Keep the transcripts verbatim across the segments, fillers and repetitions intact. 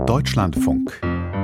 Deutschlandfunk.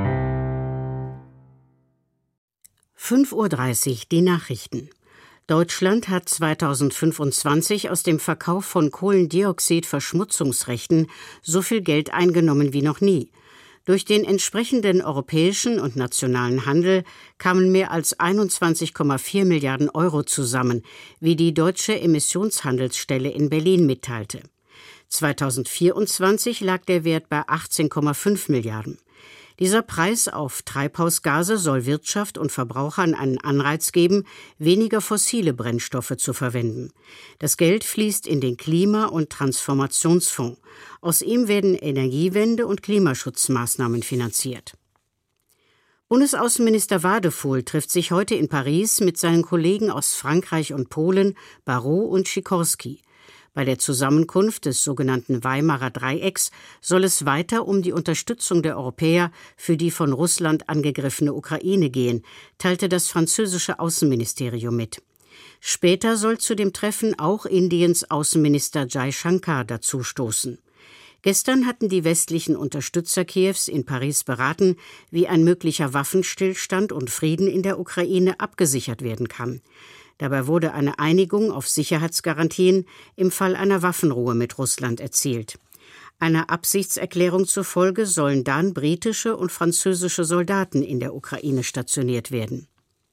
fünf Uhr dreißig, die Nachrichten. Deutschland hat zweitausendfünfundzwanzig aus dem Verkauf von Kohlendioxid-Verschmutzungsrechten so viel Geld eingenommen wie noch nie. Durch den entsprechenden europäischen und nationalen Handel kamen mehr als einundzwanzig Komma vier Milliarden Euro zusammen, wie die Deutsche Emissionshandelsstelle in Berlin mitteilte. zweitausendvierundzwanzig lag der Wert bei achtzehn Komma fünf Milliarden. Dieser Preis auf Treibhausgase soll Wirtschaft und Verbrauchern einen Anreiz geben, weniger fossile Brennstoffe zu verwenden. Das Geld fließt in den Klima- und Transformationsfonds. Aus ihm werden Energiewende- und Klimaschutzmaßnahmen finanziert. Bundesaußenminister Wadefuhl trifft sich heute in Paris mit seinen Kollegen aus Frankreich und Polen, Barrot und Sikorski. Bei der Zusammenkunft des sogenannten Weimarer Dreiecks soll es weiter um die Unterstützung der Europäer für die von Russland angegriffene Ukraine gehen, teilte das französische Außenministerium mit. Später soll zu dem Treffen auch Indiens Außenminister Jaishankar dazustoßen. Gestern hatten die westlichen Unterstützer Kiews in Paris beraten, wie ein möglicher Waffenstillstand und Frieden in der Ukraine abgesichert werden kann. Dabei wurde eine Einigung auf Sicherheitsgarantien im Fall einer Waffenruhe mit Russland erzielt. Einer Absichtserklärung zufolge sollen dann britische und französische Soldaten in der Ukraine stationiert werden.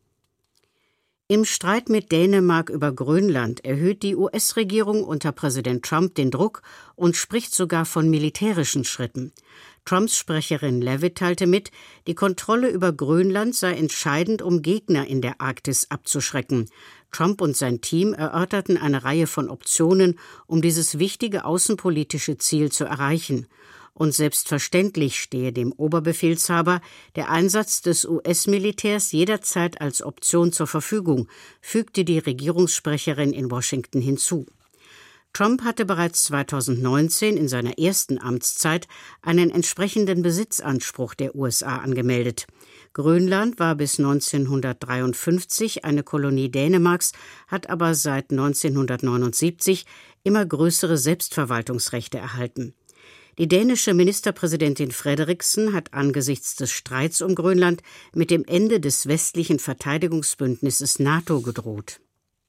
Im Streit mit Dänemark über Grönland erhöht die U S-Regierung unter Präsident Trump den Druck und spricht sogar von militärischen Schritten. Trumps Sprecherin Leavitt teilte mit, die Kontrolle über Grönland sei entscheidend, um Gegner in der Arktis abzuschrecken. Trump und sein Team erörterten eine Reihe von Optionen, um dieses wichtige außenpolitische Ziel zu erreichen. Und selbstverständlich stehe dem Oberbefehlshaber der Einsatz des U S-Militärs jederzeit als Option zur Verfügung, fügte die Regierungssprecherin in Washington hinzu. Trump hatte bereits zweitausendneunzehn in seiner ersten Amtszeit einen entsprechenden Besitzanspruch der U S A angemeldet. Grönland war bis neunzehnhundertdreiundfünfzig eine Kolonie Dänemarks, hat aber seit neunzehnhundertneunundsiebzig immer größere Selbstverwaltungsrechte erhalten. Die dänische Ministerpräsidentin Frederiksen hat angesichts des Streits um Grönland mit dem Ende des westlichen Verteidigungsbündnisses NATO gedroht.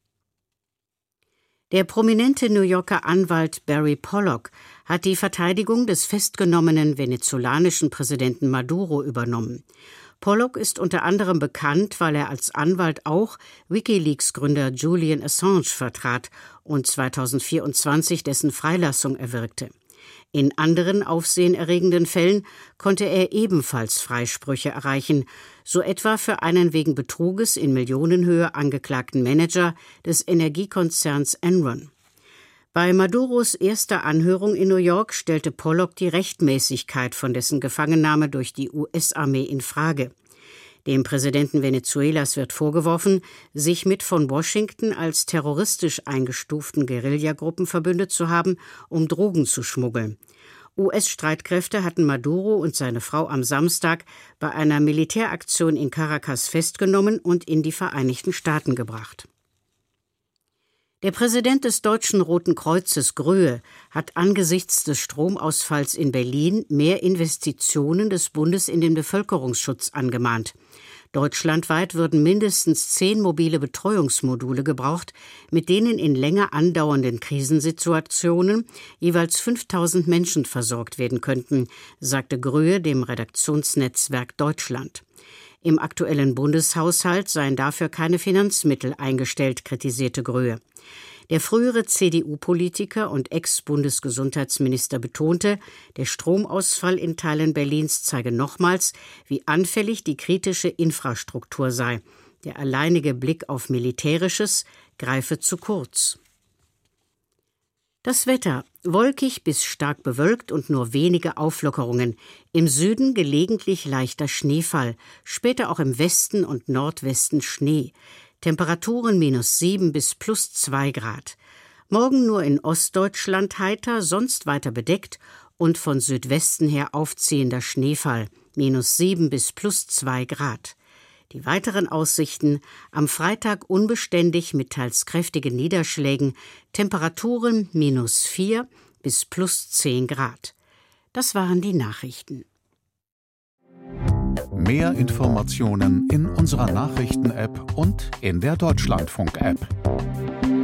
Der prominente New Yorker Anwalt Barry Pollock hat die Verteidigung des festgenommenen venezolanischen Präsidenten Maduro übernommen. Pollock ist unter anderem bekannt, weil er als Anwalt auch WikiLeaks-Gründer Julian Assange vertrat und zweitausendvierundzwanzig dessen Freilassung erwirkte. In anderen aufsehenerregenden Fällen konnte er ebenfalls Freisprüche erreichen, so etwa für einen wegen Betruges in Millionenhöhe angeklagten Manager des Energiekonzerns Enron. Bei Maduros erster Anhörung in New York stellte Pollock die Rechtmäßigkeit von dessen Gefangennahme durch die U S-Armee in Frage. Dem Präsidenten Venezuelas wird vorgeworfen, sich mit von Washington als terroristisch eingestuften Guerillagruppen verbündet zu haben, um Drogen zu schmuggeln. U S-Streitkräfte hatten Maduro und seine Frau am Samstag bei einer Militäraktion in Caracas festgenommen und in die Vereinigten Staaten gebracht. Der Präsident des Deutschen Roten Kreuzes, Gröhe, hat angesichts des Stromausfalls in Berlin mehr Investitionen des Bundes in den Bevölkerungsschutz angemahnt. Deutschlandweit würden mindestens zehn mobile Betreuungsmodule gebraucht, mit denen in länger andauernden Krisensituationen jeweils fünftausend Menschen versorgt werden könnten, sagte Gröhe dem Redaktionsnetzwerk Deutschland. Im aktuellen Bundeshaushalt seien dafür keine Finanzmittel eingestellt, kritisierte Gröhe. Der frühere C D U-Politiker und Ex-Bundesgesundheitsminister betonte, der Stromausfall in Teilen Berlins zeige nochmals, wie anfällig die kritische Infrastruktur sei. Der alleinige Blick auf Militärisches greife zu kurz. Das Wetter: wolkig bis stark bewölkt und nur wenige Auflockerungen. Im Süden gelegentlich leichter Schneefall, später auch im Westen und Nordwesten Schnee. Temperaturen minus sieben bis plus zwei Grad. Morgen nur in Ostdeutschland heiter, sonst weiter bedeckt und von Südwesten her aufziehender Schneefall, minus sieben bis plus zwei Grad. Die weiteren Aussichten: am Freitag unbeständig mit teils kräftigen Niederschlägen, Temperaturen minus vier bis plus zehn Grad. Das waren die Nachrichten. Mehr Informationen in unserer Nachrichten-App und in der Deutschlandfunk-App.